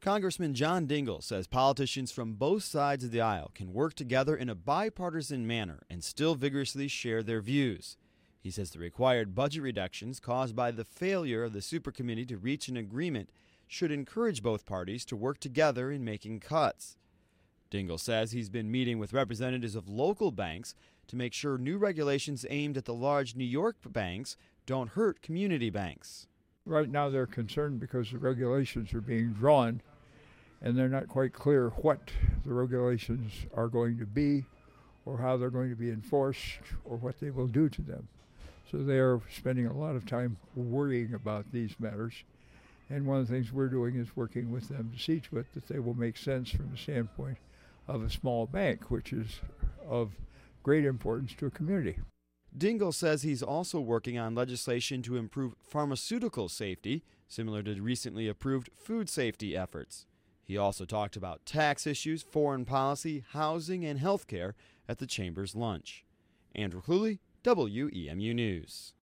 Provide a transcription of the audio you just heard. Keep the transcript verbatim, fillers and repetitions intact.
Congressman John Dingell says politicians from both sides of the aisle can work together in a bipartisan manner and still vigorously share their views. He says the required budget reductions caused by the failure of the supercommittee to reach an agreement should encourage both parties to work together in making cuts. Dingell says he's been meeting with representatives of local banks to make sure new regulations aimed at the large New York banks don't hurt community banks. Right now they're concerned because the regulations are being drawn and they're not quite clear what the regulations are going to be or how they're going to be enforced or what they will do to them. So they are spending a lot of time worrying about these matters. And one of the things we're doing is working with them to see to it that they will make sense from the standpoint of a small bank, which is of great importance to a community. Dingell says he's also working on legislation to improve pharmaceutical safety, similar to recently approved food safety efforts. He also talked about tax issues, foreign policy, housing, and health care at the Chamber's lunch. Andrew Cluley, W E M U News.